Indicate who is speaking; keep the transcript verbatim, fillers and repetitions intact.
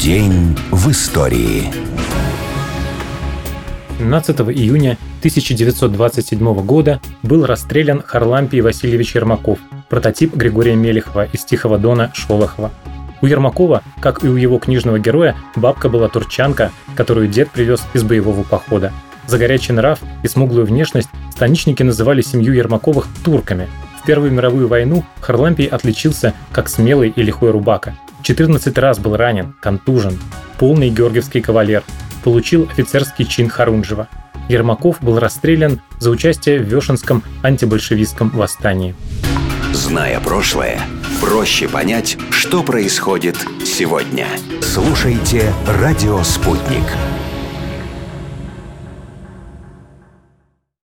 Speaker 1: День в истории.
Speaker 2: семнадцатого июня тысяча девятьсот двадцать седьмого года был расстрелян Харлампий Васильевич Ермаков, прототип Григория Мелехова из «Тихого дона» Шолохова. У Ермакова, как и у его книжного героя, бабка была турчанка, которую дед привез из боевого похода. За горячий нрав и смуглую внешность станичники называли семью Ермаковых турками. В Первую мировую войну Харлампий отличился как смелый и лихой рубака. четырнадцать раз был ранен, контужен, полный георгиевский кавалер, получил офицерский чин Харунжева. Ермаков был расстрелян за участие в Вешенском антибольшевистском восстании.
Speaker 1: Зная прошлое, проще понять, что происходит сегодня. Слушайте «Радио Спутник».